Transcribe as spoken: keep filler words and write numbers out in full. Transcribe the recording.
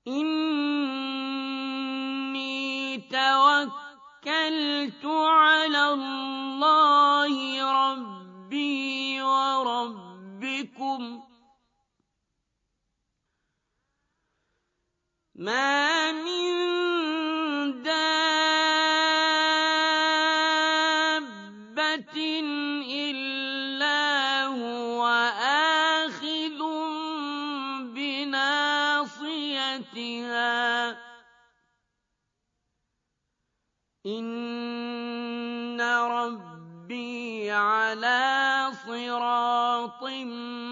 إِنِّي تَوَكَّلْتُ عَلَى اللَّهِ رَبِّي وَرَبِّكُم ۚ مَّا مِن دَابَّةٍ إِلَّا هُوَ آخِذٌ بِنَاصِيَتِهَا ۚ إِنَّ رَبِّي عَلَىٰ صِرَاطٍ